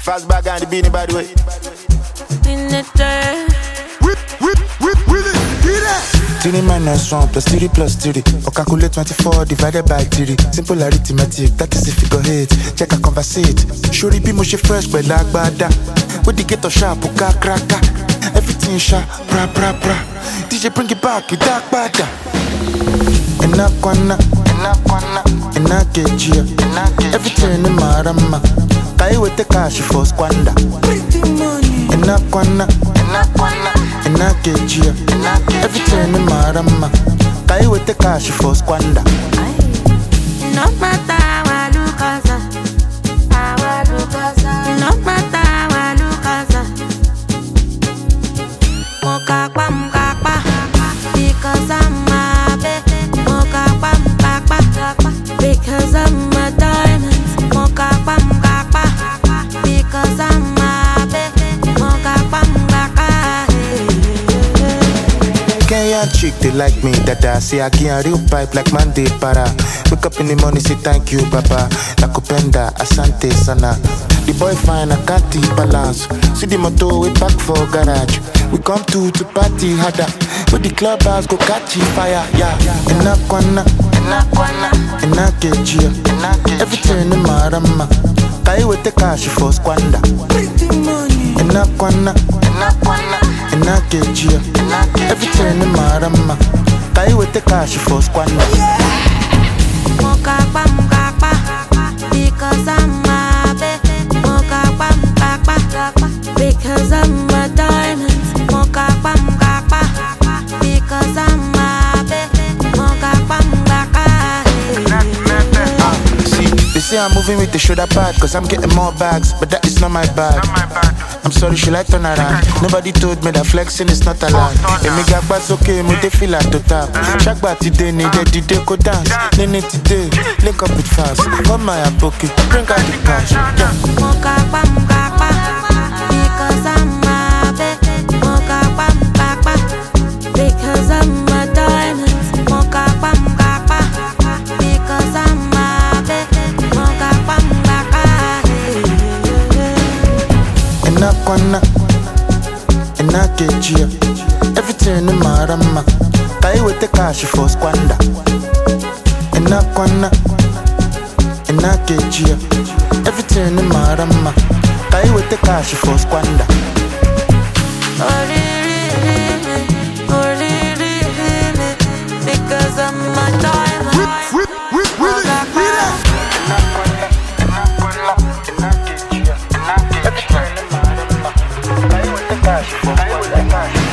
Fast back and the beanie, by the way. In the dirt. Three minus 1 plus 3 plus 3. Or calculate 24 divided by 3. Simple arithmetic, that is if you go hit. Check a conversate. Shuri be mushy fresh, but like bada. With the ghetto sharp, uka kraka. Everything sharp, bra bra bra. DJ bring it back, you dark bada. Enakwana, enakejia. Everything in marama. Kai with the cash for squander. Enakwana, enakejia. Everything in marama. Kai with the cash for squander. No matter how look as no matter how look as Mokakwa mkakwa because I'm a baby. Mokakwa mkakwa because I'm a diamond. Mokakwa mkakwa because I'm a baby. Mokakwa mkakwa. Kenyan chick, they like me, dada. Say I get a real pipe like Monday para. Wake up in the morning, say thank you, Papa. Nakupenda, asante sana. The boy fine, I can't balance. See the motor, we back for garage. We come to party harder. With the clubhouse, go catch fire, yeah. Enakwana, enakejia. Everything in marama. Kai with the cash for squander. Enakwana, enakejia. Everything in marama. Kai with the cash for squander. Mokakwa mkakwa because I'm a baby. Mokakwa mkakwa because I'm a diamond. Mokakwa mkakwa because I'm a baby. Mokakwa mkakwa. See, they say I'm moving with the shoulder pad, cause I'm getting more bags, but that is not my bag. I'm sorry, she like turn around. Nobody told me that flexing is not allowed. And me got bass okay, me they feel like to tap. Shagba today, need the day go dance. Nene today, link up with fast. Come my pocket, bring out the cash. Mokakwa mkakwa because I'm a baby. Mokakwa mkakwa because I'm a diamond. Mokakwa mkakwa because I'm a baby. Mokakwa mkakwa. Enakwana, enakejia. Everything in marama. Kai with the cash for squander. Enakwana, enakejia. Everything in marama. Kai with the cash for squander. Because I'm a diamond. Everything in marama. Kai with the cash for squander.